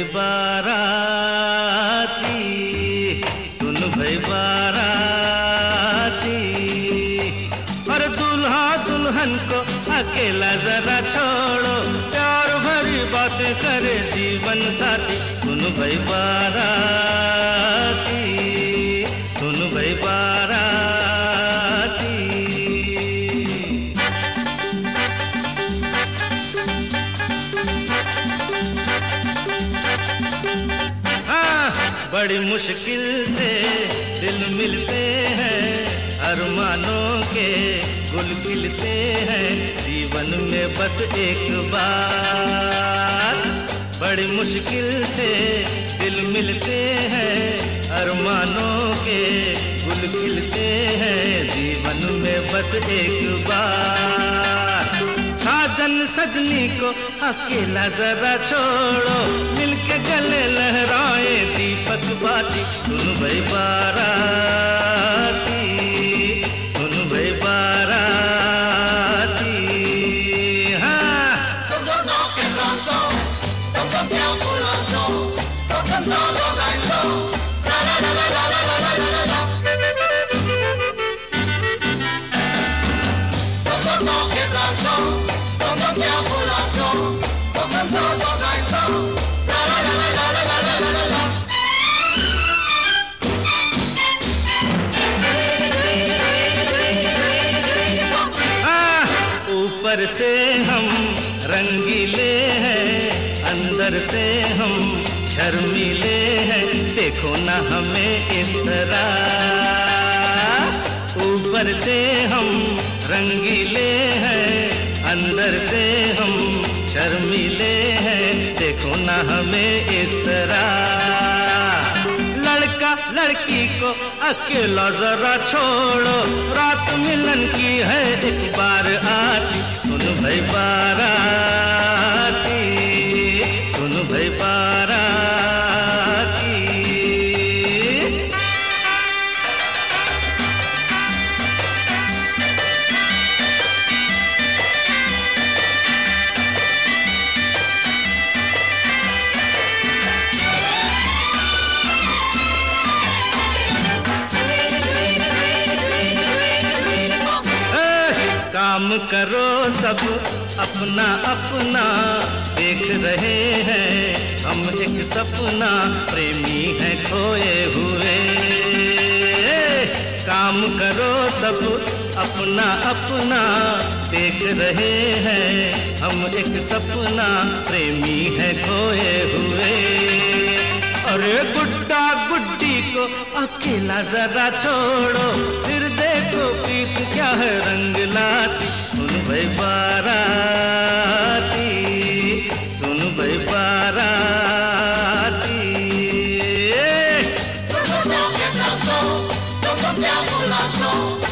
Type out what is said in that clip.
बाराती, सुन भाई बाराती। और दूल्हा दुल्हन को अकेला जरा छोड़ो, प्यार भरी बात करे जीवन साथी। सुन भाई बाराती, सुन भाई बाराती। बड़ी मुश्किल से दिल मिलते हैं, अरमानों के गुल खिलते हैं जीवन में बस एक बार। बड़ी मुश्किल से दिल मिलते हैं, अरमानों के गुल खिलते हैं जीवन में बस एक बार। साजन सजनी को अकेला जरा छोड़ो, मिलके गले लहराए दीपक बाती। सुन भाई बाराती, सुन भाई बाराती। हाँ ऊपर से हम रंगीले हैं, अंदर से हम शर्मीले हैं, देखो ना हमें इस तरह। ऊपर से हम रंगीले हैं, अंदर से हम शर्मीले हैं, देखो ना हमें इस तरह। लड़का लड़की को अकेला जरा छोड़ो, रात मिलन की है एक बार आती। सुन भाई बाराती, सुन भाई बाराती। काम करो सब अपना अपना, देख रहे हैं हम एक सपना, प्रेमी हैं खोए हुए। काम करो सब अपना अपना, देख रहे हैं हम एक सपना, प्रेमी हैं खोए हुए। अरे गुड्डा गुड्डी को अकेला जरा छोड़ो, फिर देखो प्रीत क्या है रंग लाती। सुन भाई बाराती, सुन भाई बाराती।